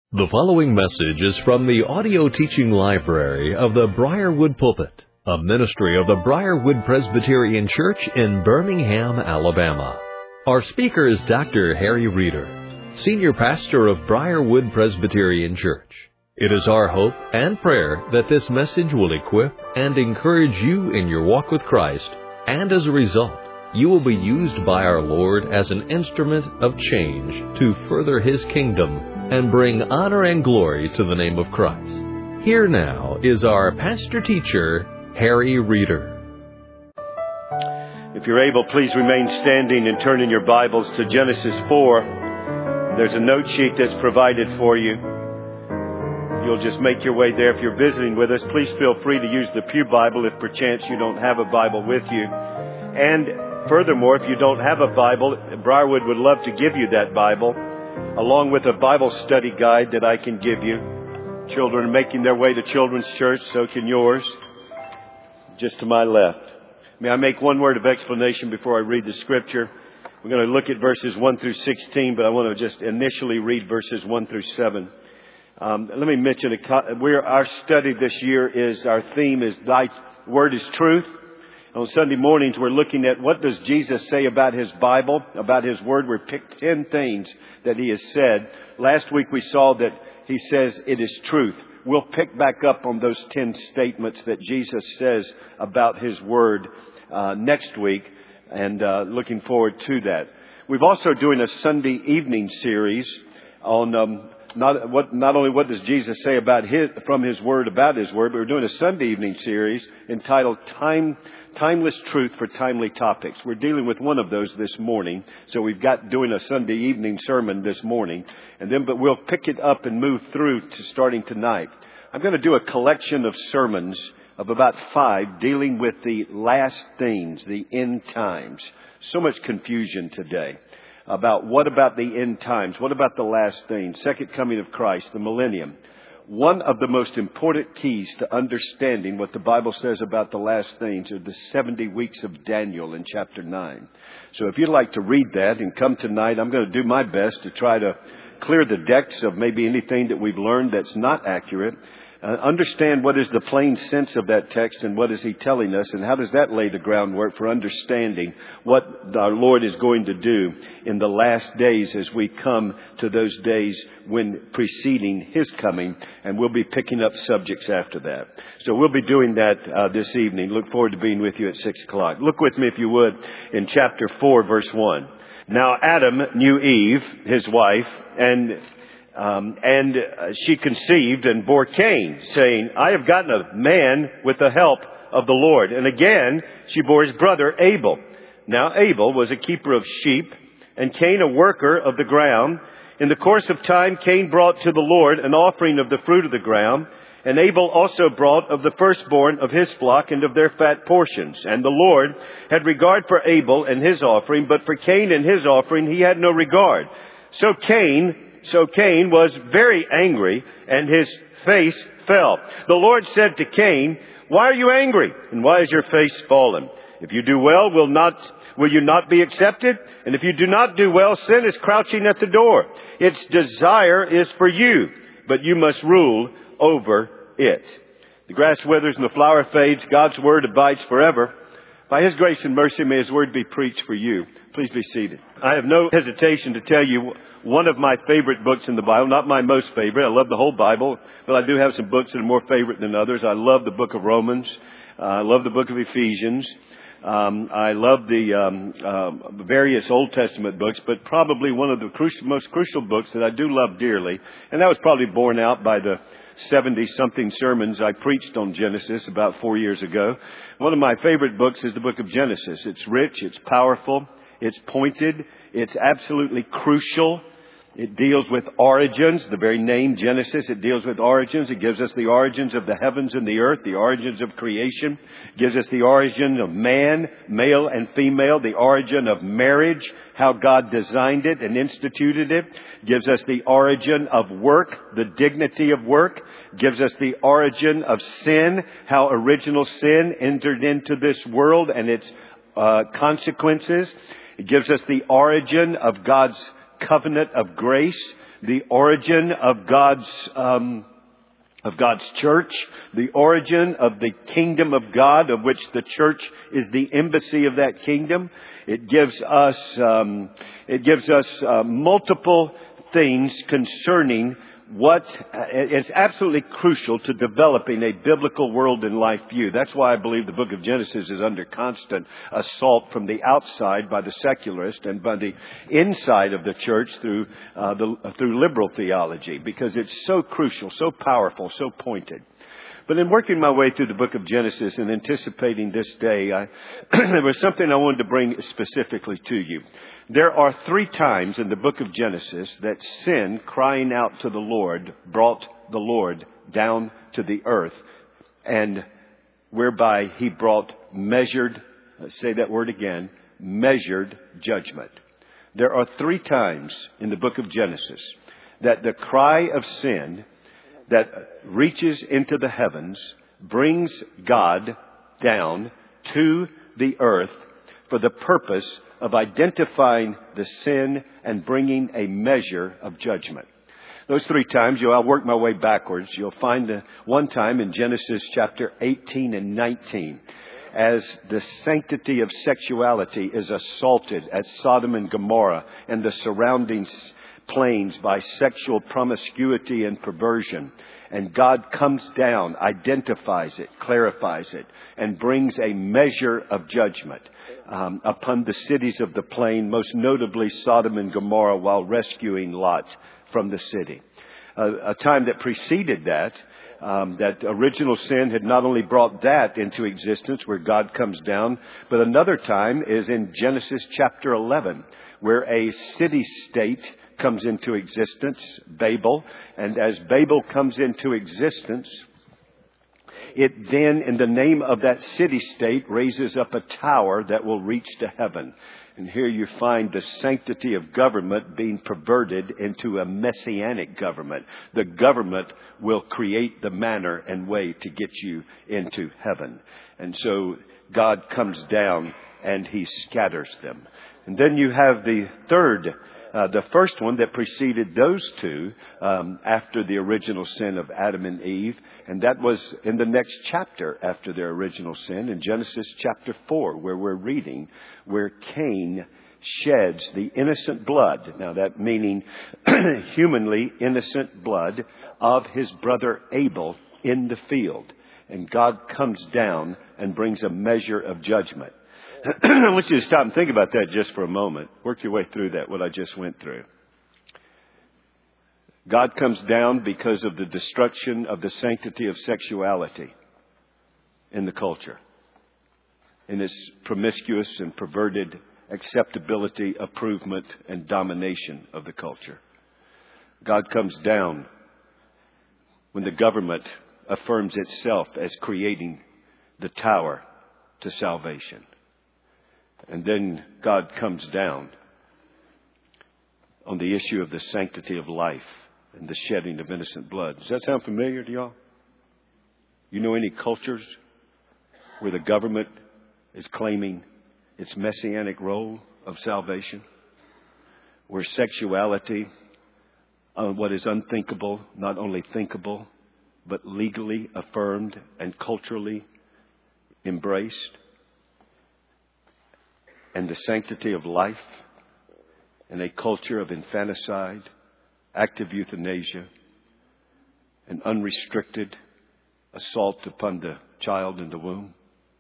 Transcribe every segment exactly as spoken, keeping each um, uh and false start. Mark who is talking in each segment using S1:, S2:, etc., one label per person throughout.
S1: The following message is from the audio teaching library of the Briarwood Pulpit, a ministry of the Briarwood Presbyterian Church in Birmingham, Alabama. Our speaker is Doctor Harry Reeder, Senior Pastor of Briarwood Presbyterian Church. It is our hope and prayer that this message will equip and encourage you in your walk with Christ, and as a result, you will be used by our Lord as an instrument of change to further His kingdom and bring honor and glory to the name of Christ. Here now is our pastor-teacher, Harry Reeder.
S2: If you're able, please remain standing and turn in your Bibles to Genesis four. There's a note sheet that's provided for you. You'll just make your way there. If you're visiting with us, please feel free to use the Pew Bible if perchance you don't have a Bible with you. And furthermore, if you don't have a Bible, Briarwood would love to give you that Bible, along with a Bible study guide that I can give you. Children are making their way to Children's Church, so can yours. Just to my left. May I make one word of explanation before I read the Scripture? We're going to look at verses one through sixteen, but I want to just initially read verses one through seven. Um, let me mention, a, we're, our study this year is, our theme is Thy Word is Truth. On Sunday mornings, we're looking at what does Jesus say about His Bible, about His Word. We picked ten things that He has said. Last week we saw that He says it is truth. We'll pick back up on those ten statements that Jesus says about His Word uh, next week, and uh, looking forward to that. We've also doing a Sunday evening series on um, not what not only what does Jesus say about His from His Word about His Word, but we're doing a Sunday evening series entitled Time. Timeless Truth for Timely Topics. We're dealing with one of those this morning. So we've got doing a Sunday evening sermon this morning. And then, but we'll pick it up and move through to starting tonight. I'm going to do a collection of sermons of about five dealing with the last things, the end times. So much confusion today about what about the end times? What about the last things? Second coming of Christ, the millennium. One of the most important keys to understanding what the Bible says about the last things are the seventy weeks of Daniel in chapter nine. So if you'd like to read that and come tonight, I'm going to do my best to try to clear the decks of maybe anything that we've learned that's not accurate. Uh, understand what is the plain sense of that text and what is He telling us, and how does that lay the groundwork for understanding what our Lord is going to do in the last days as we come to those days when preceding His coming, and we'll be picking up subjects after that. So we'll be doing that uh, this evening. Look forward to being with you at six o'clock. Look with me, if you would, in chapter four, verse one. Now Adam knew Eve, his wife, and Um, and uh, she conceived and bore Cain, saying, I have gotten a man with the help of the Lord. And again, she bore his brother Abel. Now Abel was a keeper of sheep, and Cain a worker of the ground. In the course of time, Cain brought to the Lord an offering of the fruit of the ground. And Abel also brought of the firstborn of his flock and of their fat portions. And the Lord had regard for Abel and his offering, but for Cain and his offering he had no regard. So Cain... So Cain was very angry, and his face fell. The Lord said to Cain, Why are you angry, and why is your face fallen? If you do well, will not will you not be accepted? And if you do not do well, sin is crouching at the door. Its desire is for you, but you must rule over it. The grass withers and the flower fades. God's word abides forever. By His grace and mercy, may His word be preached for you. Please be seated. I have no hesitation to tell you one of my favorite books in the Bible, not my most favorite. I love the whole Bible, but I do have some books that are more favorite than others. I love the book of Romans. Uh, I love the book of Ephesians. Um, I love the um, uh, various Old Testament books, but probably one of the crucial, most crucial books that I do love dearly, and that was probably borne out by the seventy-something sermons I preached on Genesis about four years ago. One of my favorite books is the book of Genesis. It's rich, it's powerful, it's pointed, it's absolutely crucial. It deals with origins, the very name Genesis. It deals with origins. It gives us the origins of the heavens and the earth, the origins of creation. It gives us the origin of man, male and female, the origin of marriage, how God designed it and instituted it. It gives us the origin of work, the dignity of work. It gives us the origin of sin, how original sin entered into this world and its uh, consequences. It gives us the origin of God's covenant of grace, the origin of God's um, of God's church, the origin of the kingdom of God, of which the church is the embassy of that kingdom. It gives us um, it gives us uh, multiple things concerning what it's absolutely crucial to developing a biblical world and life view. That's why I believe the book of Genesis is under constant assault from the outside by the secularist and by the inside of the church through uh, the through liberal theology, because it's so crucial, so powerful, so pointed. But in working my way through the book of Genesis and anticipating this day, I, there was something I wanted to bring specifically to you. There are three times in the book of Genesis that sin, crying out to the Lord, brought the Lord down to the earth, and whereby he brought measured, let's say that word again, measured judgment. There are three times in the book of Genesis that the cry of sin that reaches into the heavens brings God down to the earth for the purpose of identifying the sin and bringing a measure of judgment. Those three times, you, I'll work my way backwards. You'll find the one time in Genesis chapter eighteen and nineteen, as the sanctity of sexuality is assaulted at Sodom and Gomorrah and the surrounding plains by sexual promiscuity and perversion. And God comes down, identifies it, clarifies it, and brings a measure of judgment um, upon the cities of the plain, most notably Sodom and Gomorrah, while rescuing Lot from the city. Uh, a time that preceded that, um, that original sin had not only brought that into existence where God comes down, but another time is in Genesis chapter eleven, where a city-state comes into existence, Babel. And as Babel comes into existence, it then, in the name of that city-state, raises up a tower that will reach to heaven. And here you find the sanctity of government being perverted into a messianic government. The government will create the manner and way to get you into heaven. And so God comes down and he scatters them. And then you have the third Uh, the first one that preceded those two um, after the original sin of Adam and Eve. And that was in the next chapter after their original sin, in Genesis chapter four, where we're reading, where Cain sheds the innocent blood. Now that meaning humanly innocent blood of his brother Abel in the field. And God comes down and brings a measure of judgment. I want you to stop and think about that just for a moment. Work your way through that, what I just went through. God comes down because of the destruction of the sanctity of sexuality in the culture, in its promiscuous and perverted acceptability, approvement, and domination of the culture. God comes down when the government affirms itself as creating the tower to salvation. And then God comes down on the issue of the sanctity of life and the shedding of innocent blood. Does that sound familiar to y'all? You know any cultures where the government is claiming its messianic role of salvation? Where sexuality, uh, what is unthinkable, not only thinkable, but legally affirmed and culturally embraced? And the sanctity of life in a culture of infanticide, active euthanasia, and unrestricted assault upon the child in the womb.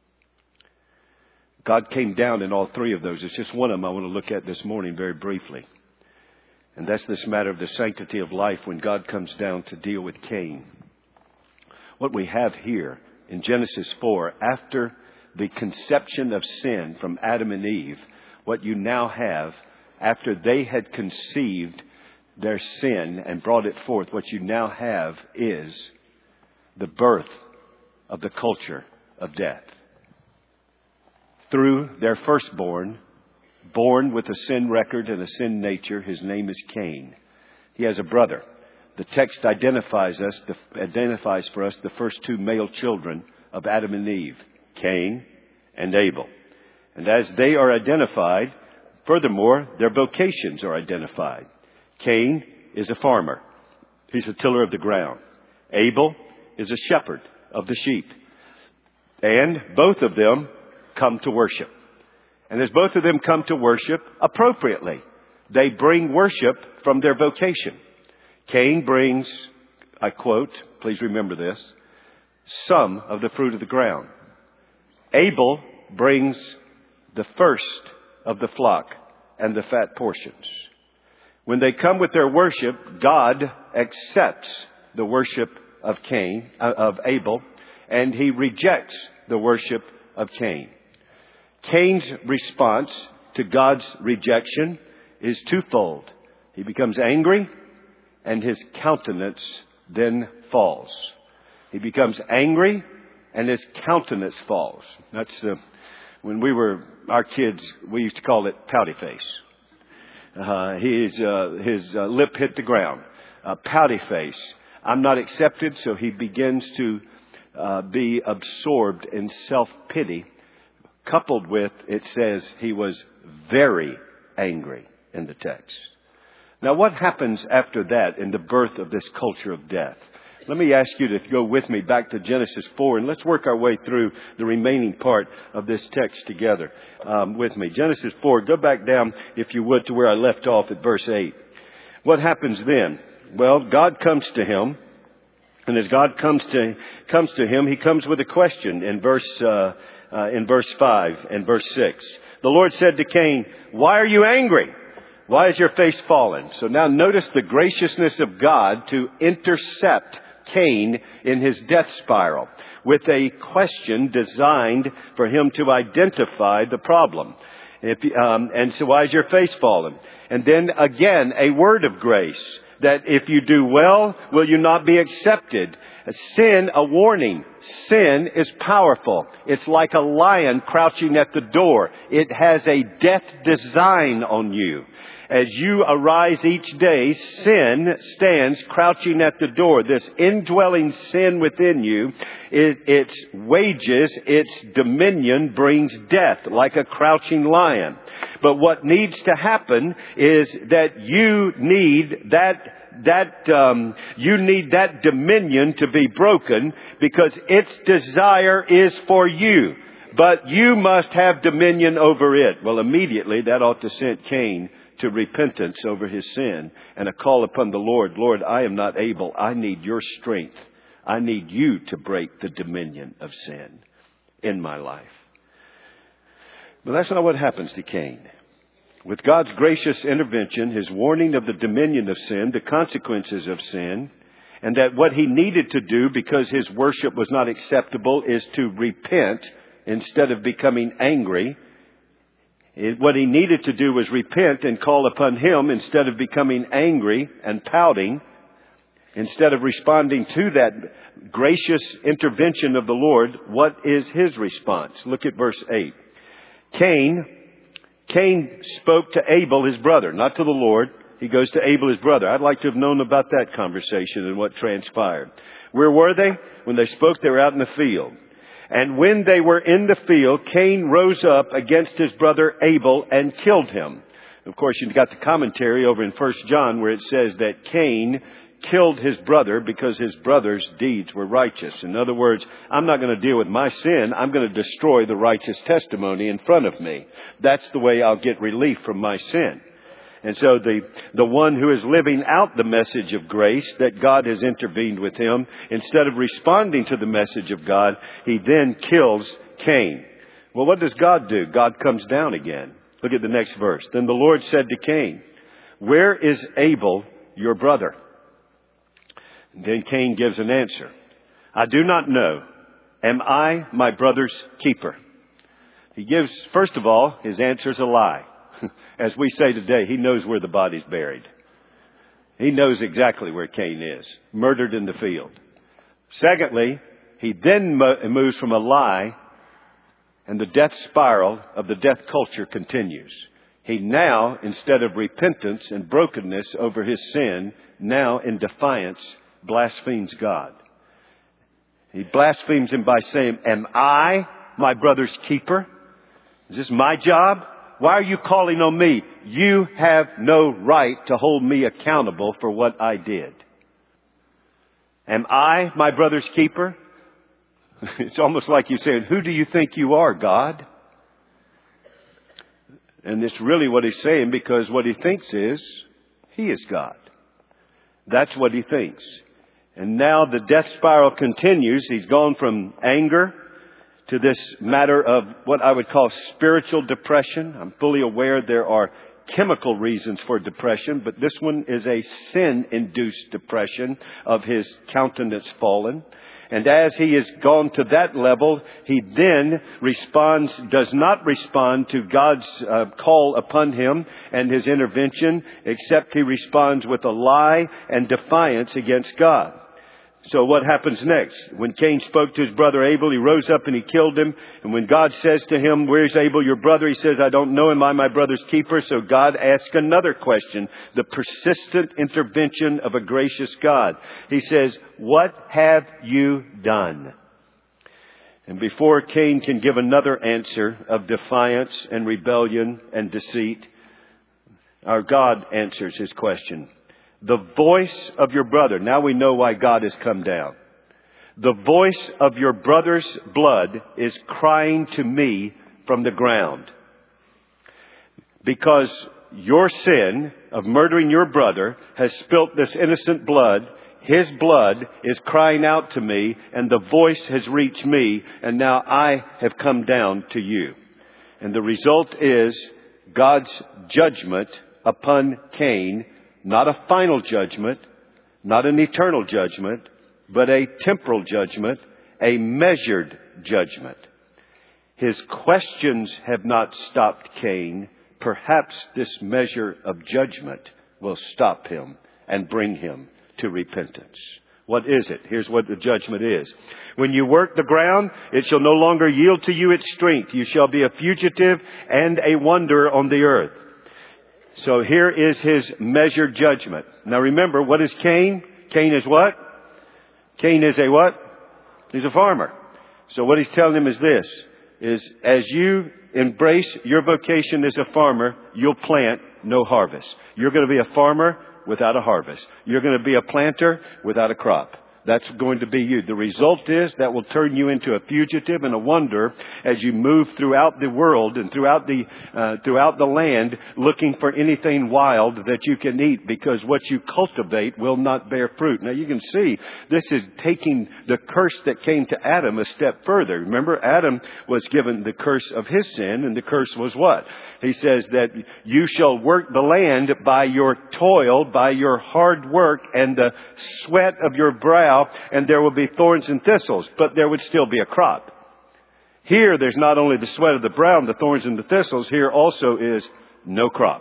S2: God came down in all three of those. It's just one of them I want to look at this morning very briefly. And that's this matter of the sanctity of life when God comes down to deal with Cain. What we have here in Genesis four, after the conception of sin from Adam and Eve, what you now have, after they had conceived their sin and brought it forth, what you now have is the birth of the culture of death. Through their firstborn, born with a sin record and a sin nature, his name is Cain. He has a brother. The text identifies us, identifies for us the first two male children of Adam and Eve, Cain and Abel. And as they are identified, furthermore, their vocations are identified. Cain is a farmer. He's a tiller of the ground. Abel is a shepherd of the sheep. And both of them come to worship. And as both of them come to worship appropriately, they bring worship from their vocation. Cain brings, I quote, please remember this, some of the fruit of the ground. Abel brings the first of the flock and the fat portions. When they come with their worship, God accepts the worship of Cain, uh, of Abel, and he rejects the worship of Cain. Cain's response to God's rejection is twofold. He becomes angry, and his countenance then falls. He becomes angry, and his countenance falls. That's uh, when we were our kids. We used to call it pouty face. Uh, his uh, his uh, lip hit the ground. Uh, pouty face. I'm not accepted, so he begins to uh, be absorbed in self-pity. Coupled with, it says he was very angry in the text. Now, what happens after that in the birth of this culture of death? Let me ask you to go with me back to Genesis four, and let's work our way through the remaining part of this text together um, with me. Genesis four, go back down, if you would, to where I left off at verse eight. What happens then? Well, God comes to him, and as God comes to comes to him, he comes with a question in verse uh, uh, in verse five and verse six. The Lord said to Cain, "Why are you angry? Why is your face fallen?" So now notice the graciousness of God to intercept Cain in his death spiral with a question designed for him to identify the problem. If, um, and so why is your face fallen? And then again, a word of grace that if you do well, will you not be accepted? Sin, a warning. Sin is powerful. It's like a lion crouching at the door. It has a death design on you. As you arise each day, sin stands crouching at the door. This indwelling sin within you, it, its wages, its dominion brings death like a crouching lion. But what needs to happen is that you need that That um, you need that dominion to be broken, because its desire is for you, but you must have dominion over it. Well, immediately that ought to send Cain to repentance over his sin and a call upon the Lord. Lord, I am not able. I need your strength. I need you to break the dominion of sin in my life. But that's not what happens to Cain. With God's gracious intervention, his warning of the dominion of sin, the consequences of sin, and that what he needed to do because his worship was not acceptable is to repent instead of becoming angry. It, what he needed to do was repent and call upon him instead of becoming angry and pouting. Instead of responding to that gracious intervention of the Lord, what is his response? Look at verse eight. Cain... Cain spoke to Abel, his brother, not to the Lord. He goes to Abel, his brother. I'd like to have known about that conversation and what transpired. Where were they? When they spoke, they were out in the field. And when they were in the field, Cain rose up against his brother Abel and killed him. Of course, you've got the commentary over in First John where it says that Cain killed his brother because his brother's deeds were righteous. In other words, I'm not going to deal with my sin. I'm going to destroy the righteous testimony in front of me. That's the way I'll get relief from my sin. And so the, the one who is living out the message of grace, that God has intervened with him, instead of responding to the message of God, he then kills Cain. Well, what does God do? God comes down again. Look at the next verse. Then the Lord said to Cain, "Where is Abel, your brother?" And then Cain gives an answer. "I do not know. Am I my brother's keeper?" He gives, first of all, his answer is a lie. As we say today, he knows where the body's buried. He knows exactly where Cain is, murdered in the field. Secondly, he then moves from a lie, and the death spiral of the death culture continues. He now, instead of repentance and brokenness over his sin, now in defiance, blasphemes God. He blasphemes him by saying, "Am I my brother's keeper? Is this my job? Why are you calling on me? You have no right to hold me accountable for what I did. Am I my brother's keeper? It's almost like you saying, who do you think you are, God? And it's really what he's saying, because what he thinks is, he is God. That's what he thinks. And now the death spiral continues. He's gone from anger to this matter of what I would call spiritual depression. I'm fully aware there are chemical reasons for depression, but this one is a sin-induced depression of his countenance fallen. And as he has gone to that level, he then responds, does not respond to God's uh, call upon him and his intervention, except he responds with a lie and defiance against God. So what happens next? When Cain spoke to his brother Abel, he rose up and he killed him. And when God says to him, where's Abel, your brother? He says, I don't know him. I'm my brother's keeper. So God asks another question, the persistent intervention of a gracious God. He says, what have you done? And before Cain can give another answer of defiance and rebellion and deceit, our God answers his question. The voice of your brother. Now we know why God has come down. The voice of your brother's blood is crying to me from the ground. Because your sin of murdering your brother has spilt this innocent blood. His blood is crying out to me, and the voice has reached me, and now I have come down to you. And the result is God's judgment upon Cain. Not a final judgment, not an eternal judgment, but a temporal judgment, a measured judgment. His questions have not stopped Cain. Perhaps this measure of judgment will stop him and bring him to repentance. What is it? Here's what the judgment is. When you work the ground, it shall no longer yield to you its strength. You shall be a fugitive and a wanderer on the earth. So here is his measured judgment. Now remember, what is Cain? Cain is what? Cain is a what? He's a farmer. So what he's telling him is this, is as you embrace your vocation as a farmer, you'll plant no harvest. You're going to be a farmer without a harvest. You're going to be a planter without a crop. That's going to be you. The result is that will turn you into a fugitive and a wanderer as you move throughout the world and throughout the uh, throughout the land, looking for anything wild that you can eat, because what you cultivate will not bear fruit. Now you can see this is taking the curse that came to Adam a step further. Remember, Adam was given the curse of his sin, and the curse was what? He says that you shall work the land by your toil, by your hard work and the sweat of your brow, and there will be thorns and thistles, but there would still be a crop. Here, there's not only the sweat of the brow and the thorns and the thistles, here also is no crop.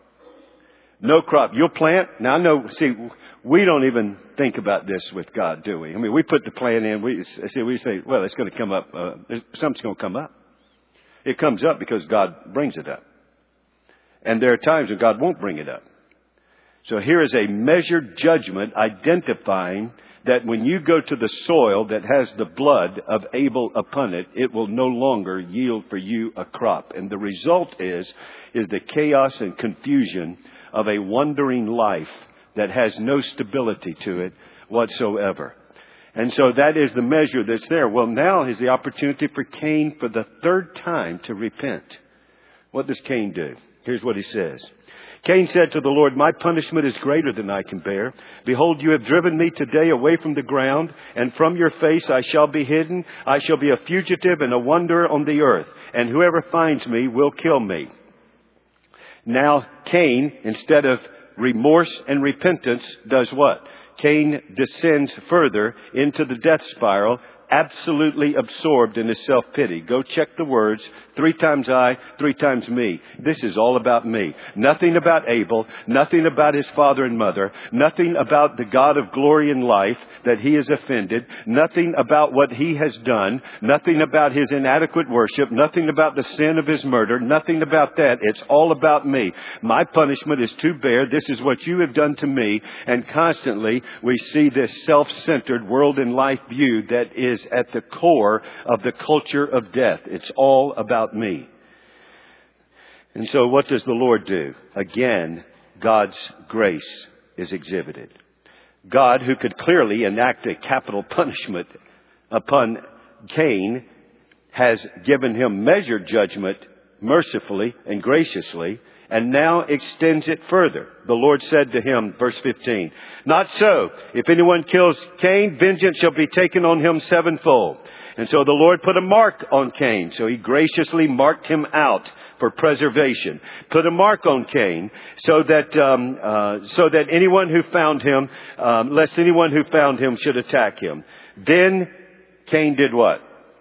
S2: No crop. You'll plant. Now I know, see, we don't even think about this with God, do we? I mean, we put the plan in, we see, we say, well, it's going to come up, uh, something's going to come up. It comes up because God brings it up. And there are times when God won't bring it up. So here is a measured judgment identifying that when you go to the soil that has the blood of Abel upon it, it will no longer yield for you a crop. And the result is, is the chaos and confusion of a wandering life that has no stability to it whatsoever. And so that is the measure that's there. Well, now is the opportunity for Cain for the third time to repent. What does Cain do? Here's what he says. Cain said to the Lord, my punishment is greater than I can bear. Behold, you have driven me today away from the ground, and from your face I shall be hidden. I shall be a fugitive and a wanderer on the earth, and whoever finds me will kill me. Now Cain, instead of remorse and repentance, does what? Cain descends further into the death spiral, absolutely absorbed in his self-pity. Go check the words. Three times I, three times me. This is all about me. Nothing about Abel. Nothing about his father and mother. Nothing about the God of glory and life that he has offended. Nothing about what he has done. Nothing about his inadequate worship. Nothing about the sin of his murder. Nothing about that. It's all about me. My punishment is to bear. This is what you have done to me. And constantly we see this self-centered world and life view that is at the core of the culture of death. It's all about me. And so what does the Lord do? Again, God's grace is exhibited. God, who could clearly enact a capital punishment upon Cain, has given him measured judgment mercifully and graciously, and now extends it further. The Lord said to him, verse fifteen, "Not so. If anyone kills Cain, vengeance shall be taken on him sevenfold." And so the Lord put a mark on Cain. So he graciously marked him out for preservation. Put a mark on Cain so that um, uh, so that anyone who found him, um, lest anyone who found him should attack him. Then Cain did what?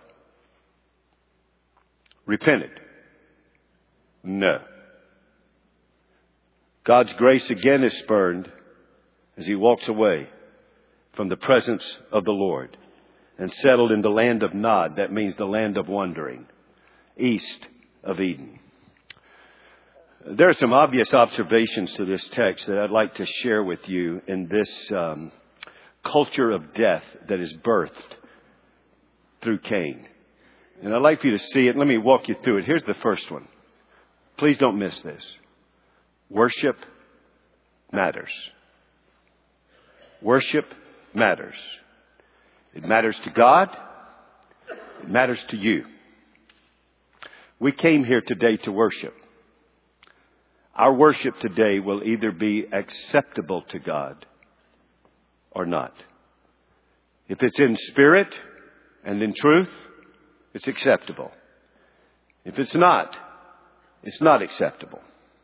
S2: Repented. No. God's grace again is spurned as he walks away from the presence of the Lord and settled in the land of Nod. That means the land of wandering, east of Eden. There are some obvious observations to this text that I'd like to share with you in this um, culture of death that is birthed through Cain. And I'd like for you to see it. Let me walk you through it. Here's the first one. Please don't miss this. Worship matters. Worship matters. It matters to God. It matters to you. We came here today to worship. Our worship today will either be acceptable to God or not. If it's in spirit and in truth, it's acceptable. If it's not, it's not acceptable.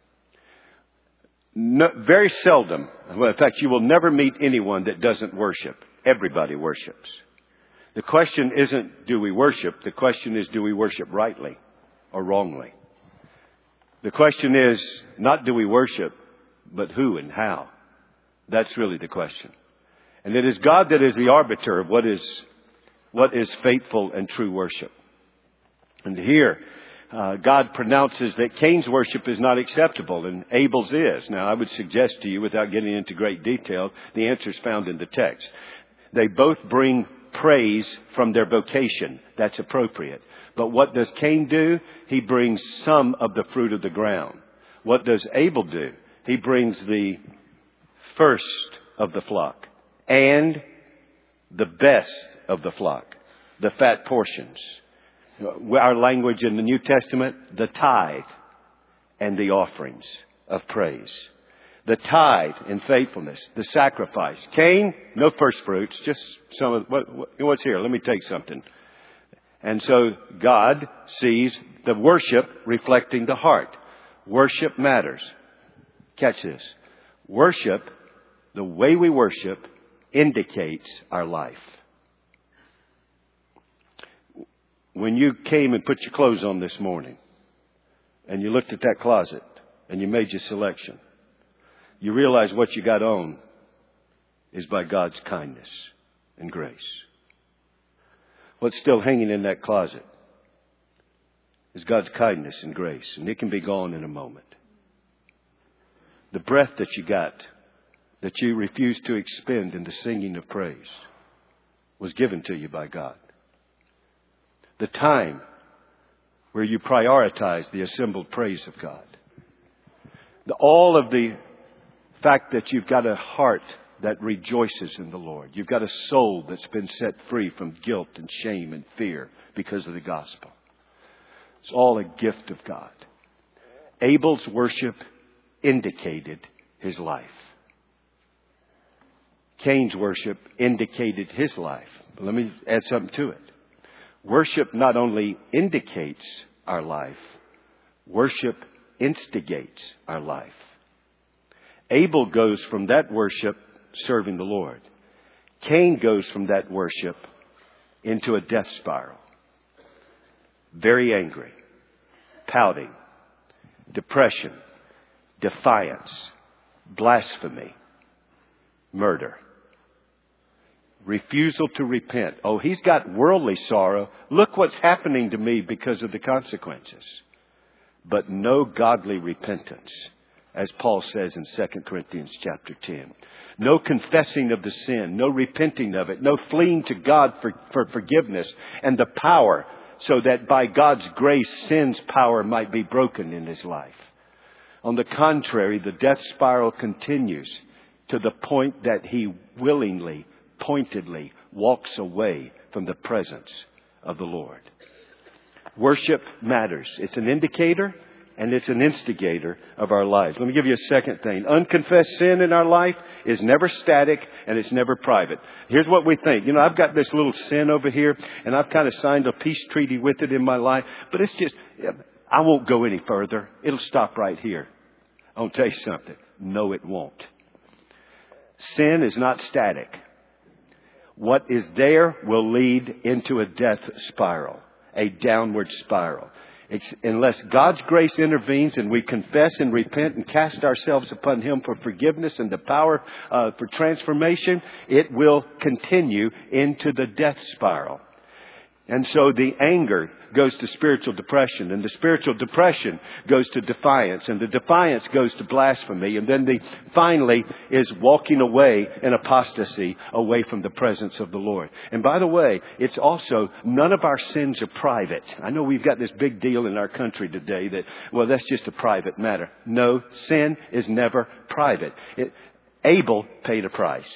S2: No, very seldom, well, in fact, you will never meet anyone that doesn't worship. Everybody worships. The question isn't, do we worship? The question is, do we worship rightly or wrongly? The question is not do we worship, but who and how. That's really the question. And it is God that is the arbiter of what is, what is faithful and true worship. And here, uh, God pronounces that Cain's worship is not acceptable and Abel's is. Now, I would suggest to you, without getting into great detail, the answer is found in the text. They both bring praise from their vocation. That's appropriate. But what does Cain do? He brings some of the fruit of the ground. What does Abel do? He brings the first of the flock and the best of the flock, the fat portions. Our language in the New Testament, the tithe and the offerings of praise. The tithe in faithfulness, the sacrifice. Cain, no first fruits, just some of what, what, what's here. Let me take something. And so God sees the worship reflecting the heart. Worship matters. Catch this. Worship, the way we worship, indicates our life. When you came and put your clothes on this morning, and you looked at that closet, and you made your selection, you realize what you got on is by God's kindness and grace. What's still hanging in that closet is God's kindness and grace, and it can be gone in a moment. The breath that you got, that you refused to expend in the singing of praise, was given to you by God. The time where you prioritize the assembled praise of God. The, all of the fact that you've got a heart that rejoices in the Lord. You've got a soul that's been set free from guilt and shame and fear because of the gospel. It's all a gift of God. Abel's worship indicated his life. Cain's worship indicated his life. Let me add something to it. Worship not only indicates our life, worship instigates our life. Abel goes from that worship serving the Lord. Cain goes from that worship into a death spiral. Very angry, pouting, depression, defiance, blasphemy, murder. Refusal to repent. Oh, he's got worldly sorrow. Look what's happening to me because of the consequences. But no godly repentance, as Paul says in Second Corinthians chapter ten. No confessing of the sin, no repenting of it, no fleeing to God for, for forgiveness and the power so that by God's grace, sin's power might be broken in his life. On the contrary, the death spiral continues to the point that he willingly, pointedly walks away from the presence of the Lord. Worship matters. It's an indicator and it's an instigator of our lives. Let me give you a second thing. Unconfessed sin in our life is never static and it's never private. Here's what we think. You know, I've got this little sin over here and I've kind of signed a peace treaty with it in my life. But it's just, I won't go any further. It'll stop right here. I'll tell you something. No, it won't. Sin is not static. What is there will lead into a death spiral, a downward spiral. It's, unless God's grace intervenes and we confess and repent and cast ourselves upon Him for forgiveness and the power uh, for transformation, it will continue into the death spiral. And so the anger goes to spiritual depression, and the spiritual depression goes to defiance, and the defiance goes to blasphemy, and then the finally is walking away in apostasy away from the presence of the Lord. And by the way, it's also, none of our sins are private. I know we've got this big deal in our country today that, well, that's just a private matter. No, sin is never private. It, Abel paid a price.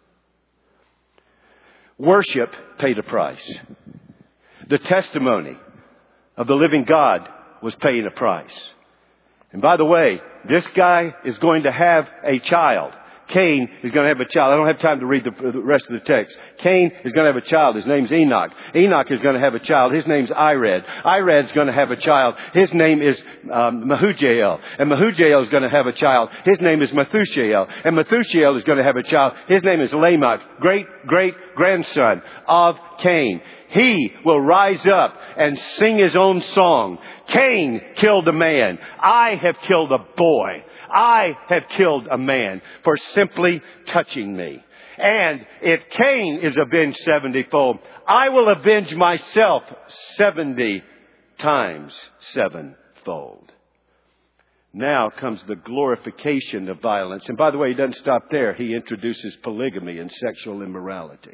S2: Worship paid a price. The testimony of the living God was paying a price. And by the way, this guy is going to have a child. Cain is going to have a child. I don't have time to read the rest of the text. Cain is going to have a child. His name's Enoch. Enoch is going to have a child. His name's Irad. Irad's going to have a child. His name is um, Mehujael. And Mehujael is going to have a child. His name is Methushael. And Methushael is going to have a child. His name is Lamech, great, great grandson of Cain. He will rise up and sing his own song. Cain killed a man. I have killed a boy. I have killed a man for simply touching me. And if Cain is avenged seventyfold, I will avenge myself seventy times sevenfold. Now comes the glorification of violence. And by the way, he doesn't stop there. He introduces polygamy and sexual immorality.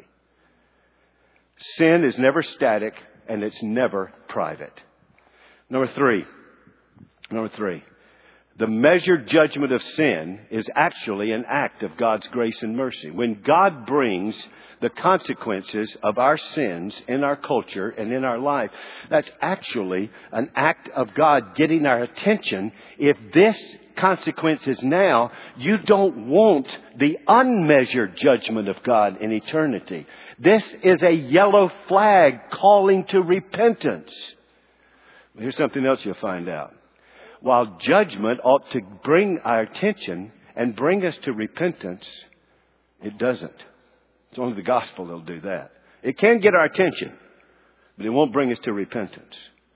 S2: Sin is never static and it's never private. Number three. Number three. The measured judgment of sin is actually an act of God's grace and mercy. When God brings the consequences of our sins in our culture and in our life, that's actually an act of God getting our attention. If this consequence is now, you don't want the unmeasured judgment of God in eternity. This is a yellow flag calling to repentance. Here's something else you'll find out. While judgment ought to bring our attention and bring us to repentance, it doesn't. It's only the gospel that'll do that. It can get our attention, but it won't bring us to repentance.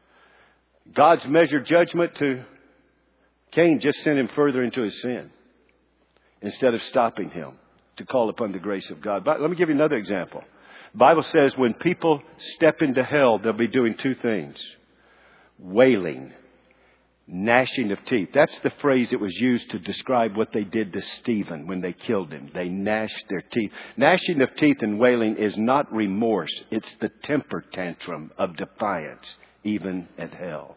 S2: God's measured judgment to Cain just sent him further into his sin instead of stopping him to call upon the grace of God. But let me give you another example. The Bible says when people step into hell, they'll be doing two things. Wailing, gnashing of teeth. That's the phrase that was used to describe what they did to Stephen when they killed him. They gnashed their teeth. Gnashing of teeth and wailing is not remorse. It's the temper tantrum of defiance, even at hell.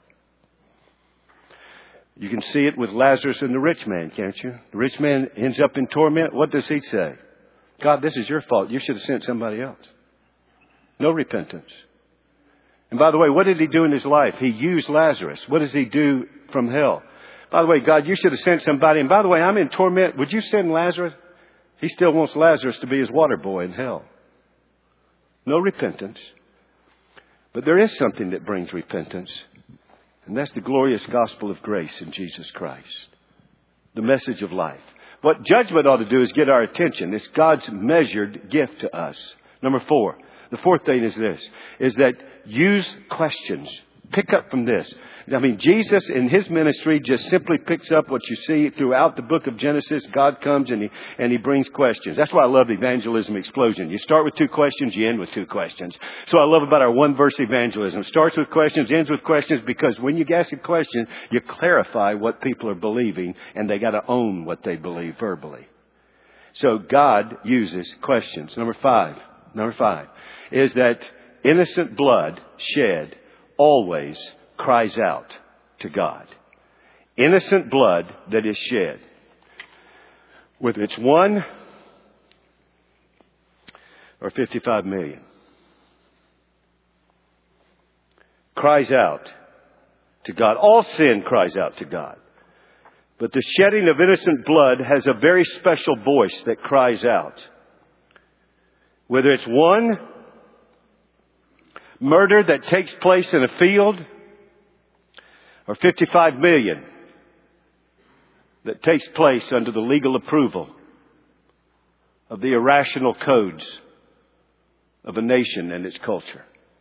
S2: You can see it with Lazarus and the rich man, can't you? The rich man ends up in torment. What does he say? God, this is your fault. You should have sent somebody else. No repentance. And by the way, what did he do in his life? He used Lazarus. What does he do from hell? By the way, God, you should have sent somebody. And by the way, I'm in torment. Would you send Lazarus? He still wants Lazarus to be his water boy in hell. No repentance. But there is something that brings repentance. And that's the glorious gospel of grace in Jesus Christ. The message of life. What judgment ought to do is get our attention. It's God's measured gift to us. Number four. The fourth thing is this, is that use questions. Pick up from this. I mean, Jesus in his ministry just simply picks up what you see throughout the book of Genesis. God comes and he, and he brings questions. That's why I love evangelism explosion. You start with two questions, you end with two questions. So I love about our one verse evangelism. It starts with questions, ends with questions, because when you ask a question, you clarify what people are believing and they got to own what they believe verbally. So God uses questions. Number five, number five is that innocent blood shed always cries out to God. Innocent blood that is shed, whether it's one or fifty-five million, cries out to God. All sin cries out to God. But the shedding of innocent blood has a very special voice that cries out. Whether it's one murder that takes place in a field or fifty-five million that takes place under the legal approval of the irrational codes of a nation and its culture.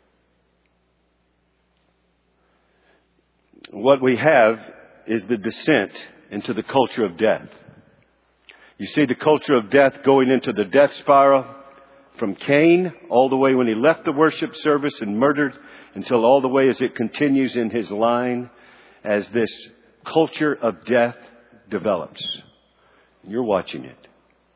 S2: What we have is the descent into the culture of death. You see the culture of death going into the death spiral from Cain all the way when he left the worship service and murdered, until all the way as it continues in his line as this culture of death develops. You're watching it.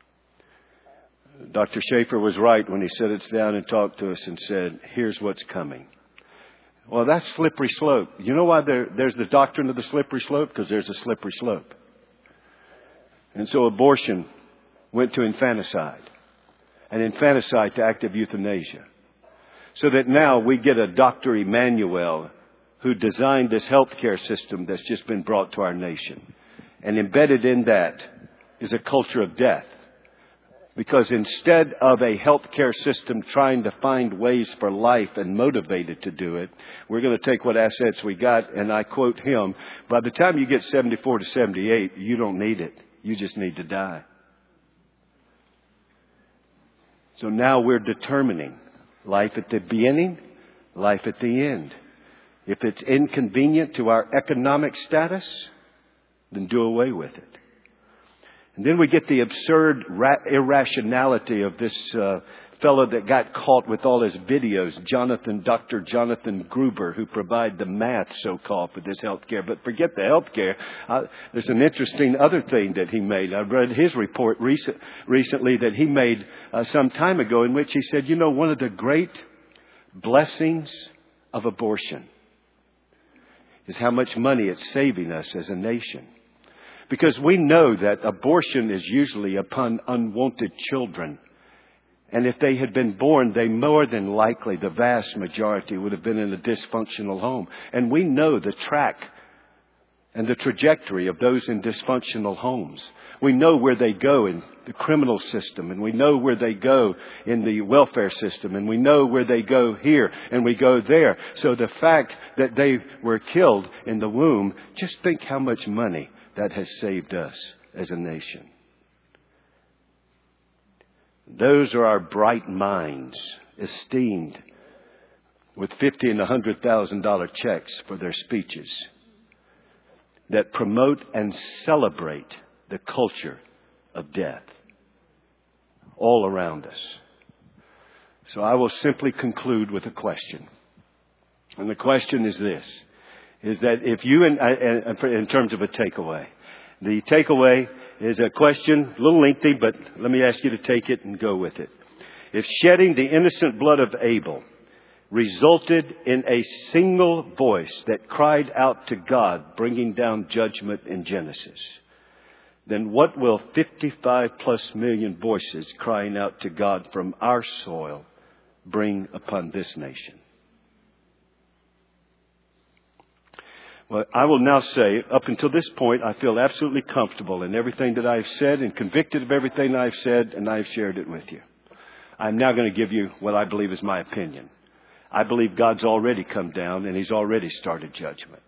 S2: Doctor Schaefer was right when he sat us down and talked to us and said, here's what's coming. Well, that's slippery slope. You know why there, there's the doctrine of the slippery slope? Because there's a slippery slope. And so abortion went to infanticide, and infanticide to active euthanasia. So that now we get a Doctor Emmanuel who designed this healthcare system that's just been brought to our nation. And embedded in that is a culture of death. Because instead of a healthcare system trying to find ways for life and motivated to do it, we're going to take what assets we got, and I quote him, by the time you get seventy-four to seventy-eight, you don't need it. You just need to die. So now we're determining life at the beginning, life at the end. If it's inconvenient to our economic status, then do away with it. And then we get the absurd ra- irrationality of this uh, fellow that got caught with all his videos, Jonathan, Doctor Jonathan Gruber, who provide the math, so-called, for this health care. But forget the health care. Uh, there's an interesting other thing that he made. I read his report recent, recently that he made uh, some time ago, in which he said, you know, one of the great blessings of abortion is how much money it's saving us as a nation. Because we know that abortion is usually upon unwanted children. And if they had been born, they more than likely, the vast majority, would have been in a dysfunctional home. And we know the track and the trajectory of those in dysfunctional homes. We know where they go in the criminal system, and we know where they go in the welfare system, and we know where they go here, and we go there. So the fact that they were killed in the womb, just think how much money that has saved us as a nation. Those are our bright minds, esteemed with fifty and a hundred thousand dollar checks for their speeches, that promote and celebrate the culture of death all around us. So I will simply conclude with a question. And the question is this, is that if you, in, in terms of a takeaway, the takeaway is a question, a little lengthy, but let me ask you to take it and go with it. If shedding the innocent blood of Abel resulted in a single voice that cried out to God, bringing down judgment in Genesis, then what will fifty-five plus million voices crying out to God from our soil bring upon this nation? Well, I will now say, up until this point, I feel absolutely comfortable in everything that I've said and convicted of everything I've said, and I've shared it with you. I'm now going to give you what I believe is my opinion. I believe God's already come down and He's already started judgment.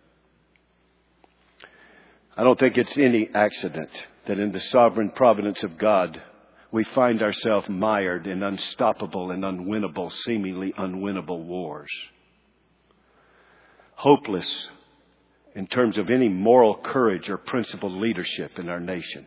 S2: I don't think it's any accident that in the sovereign providence of God, we find ourselves mired in unstoppable and unwinnable, seemingly unwinnable wars. Hopeless in terms of any moral courage or principled leadership in our nation.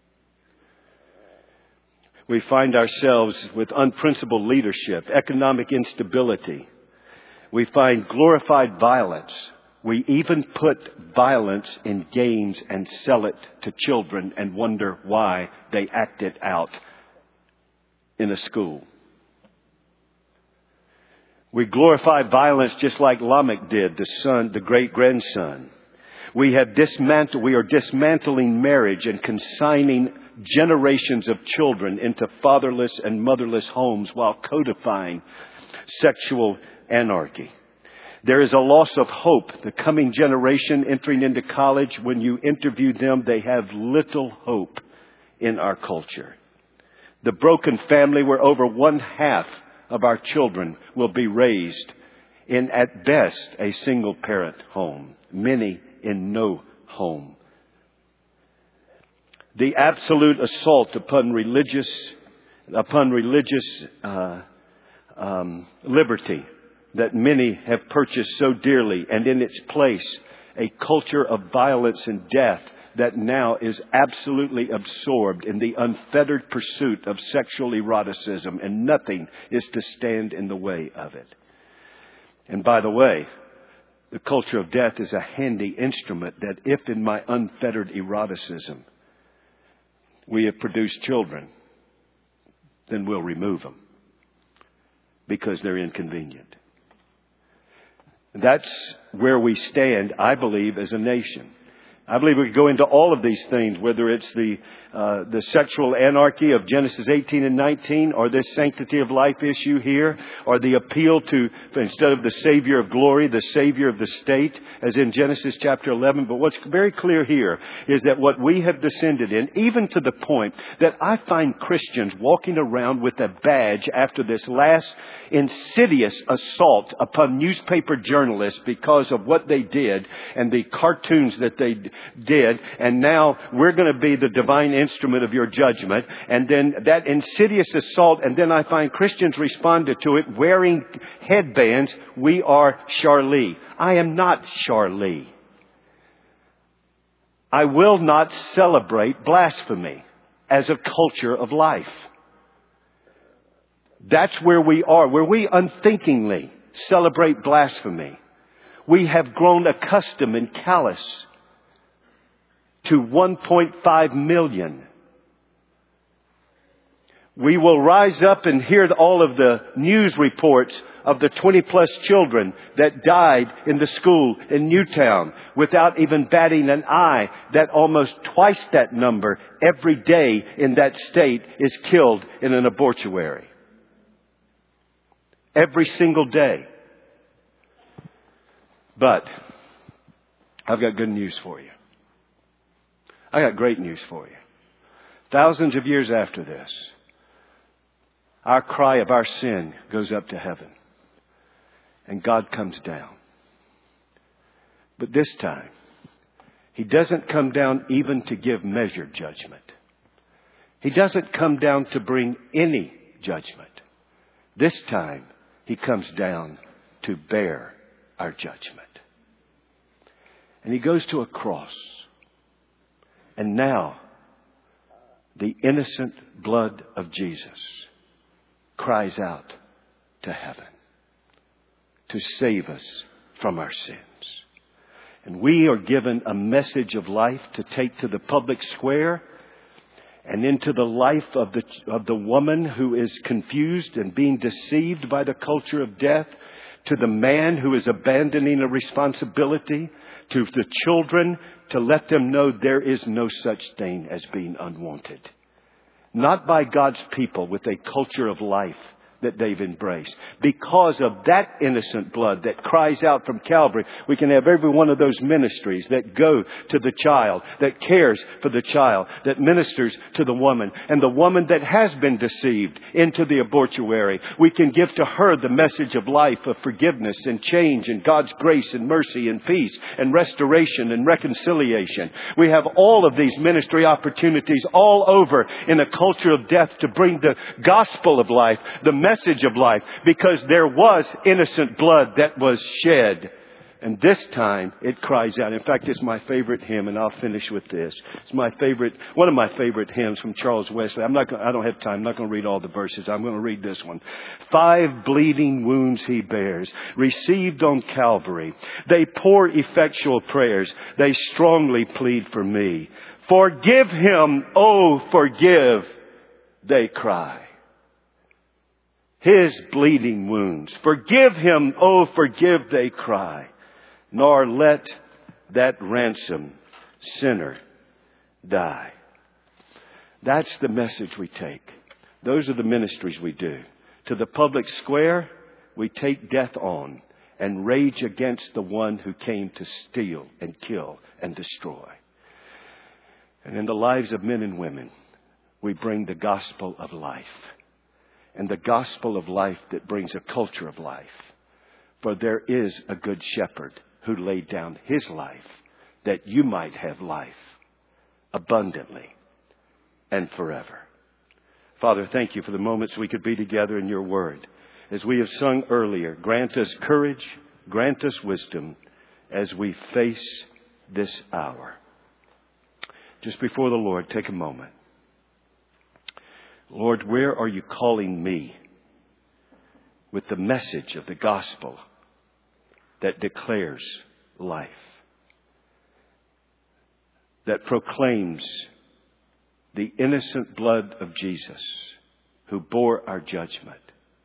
S2: We find ourselves with unprincipled leadership, economic instability. We find glorified violence. We even put violence in games and sell it to children and wonder why they act it out in a school. We glorify violence just like Lamech did, the son, the great grandson. We have dismantled, we are dismantling marriage and consigning generations of children into fatherless and motherless homes while codifying sexual anarchy. There is a loss of hope. The coming generation entering into college, when you interview them, they have little hope in our culture. The broken family where over one half of our children will be raised in, at best, a single parent home. Many in no home. The absolute assault upon religious, upon religious uh, um, liberty that many have purchased so dearly, and in its place, a culture of violence and death that now is absolutely absorbed in the unfettered pursuit of sexual eroticism, and nothing is to stand in the way of it. And by the way, the culture of death is a handy instrument that if in my unfettered eroticism we have produced children, then we'll remove them because they're inconvenient. That's where we stand, I believe, as a nation. I believe we could go into all of these things, whether it's the uh, the sexual anarchy of Genesis eighteen and nineteen, or this sanctity of life issue here, or the appeal to, instead of the Savior of glory, the Savior of the state, as in Genesis chapter eleven. But what's very clear here is that what we have descended in, even to the point that I find Christians walking around with a badge after this last insidious assault upon newspaper journalists because of what they did and the cartoons that they did, and now we're going to be the divine instrument of your judgment. And then that insidious assault, and then I find Christians responded to it wearing headbands. We are Charlie. I am not Charlie. I will not celebrate blasphemy as a culture of life. That's where we are, where we unthinkingly celebrate blasphemy. We have grown accustomed and callous to one point five million. We will rise up and hear all of the news reports of the twenty plus children that died in the school in Newtown without even batting an eye. That almost twice that number every day in that state is killed in an abortuary. Every single day. But I've got good news for you. I got great news for you. Thousands of years after this, our cry of our sin goes up to heaven. And God comes down. But this time, He doesn't come down even to give measured judgment. He doesn't come down to bring any judgment. This time, He comes down to bear our judgment. And He goes to a cross. And now, the innocent blood of Jesus cries out to heaven to save us from our sins. And we are given a message of life to take to the public square and into the life of the, of the woman who is confused and being deceived by the culture of death, to the man who is abandoning a responsibility, to the children, to let them know there is no such thing as being unwanted. Not by God's people with a culture of life that they've embraced. Because of that innocent blood that cries out from Calvary, we can have every one of those ministries that go to the child, that cares for the child, that ministers to the woman. And the woman that has been deceived into the abortuary, we can give to her the message of life, of forgiveness and change and God's grace and mercy and peace and restoration and reconciliation. We have all of these ministry opportunities all over in a culture of death to bring the gospel of life, the message of life, because there was innocent blood that was shed. And this time it cries out. In fact, it's my favorite hymn, and I'll finish with this. It's my favorite, one of my favorite hymns from Charles Wesley. I'm not going, I don't have time. I'm not going to read all the verses. I'm going to read this one. Five bleeding wounds He bears, received on Calvary. They pour effectual prayers. They strongly plead for me. Forgive Him, oh, forgive, they cry. his bleeding wounds. Forgive him, oh, forgive, they cry. Nor let that ransom sinner die. That's the message we take. Those are the ministries we do. To the public square, we take death on and rage against the one who came to steal and kill and destroy. And in the lives of men and women, we bring the gospel of life. And the gospel of life that brings a culture of life. For there is a good shepherd who laid down his life that you might have life abundantly and forever. Father, thank you for the moments we could be together in your word. As we have sung earlier, grant us courage, grant us wisdom as we face this hour. Just before the Lord, take a moment. Lord, where are you calling me with the message of the gospel that declares life, that proclaims the innocent blood of Jesus who bore our judgment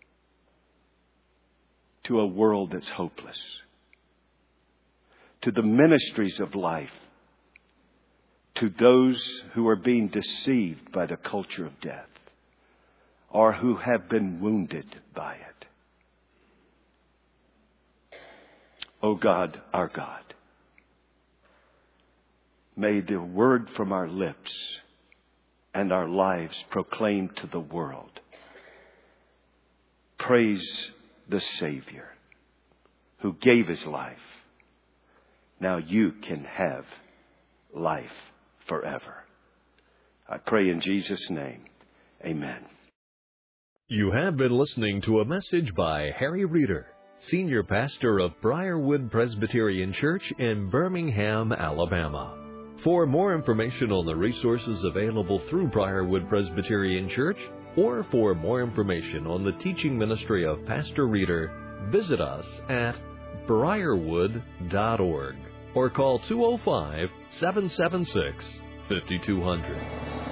S2: to a world that's hopeless, to the ministries of life, to those who are being deceived by the culture of death or who have been wounded by it. O God, our God, may the word from our lips and our lives proclaim to the world, praise the Savior who gave his life. Now you can have life forever. I pray in Jesus' name. Amen.
S1: You have been listening to a message by Harry Reeder, Senior Pastor of Briarwood Presbyterian Church in Birmingham, Alabama. For more information on the resources available through Briarwood Presbyterian Church, or for more information on the teaching ministry of Pastor Reeder, visit us at briarwood dot org or call two oh five, seven seven six, five two zero zero.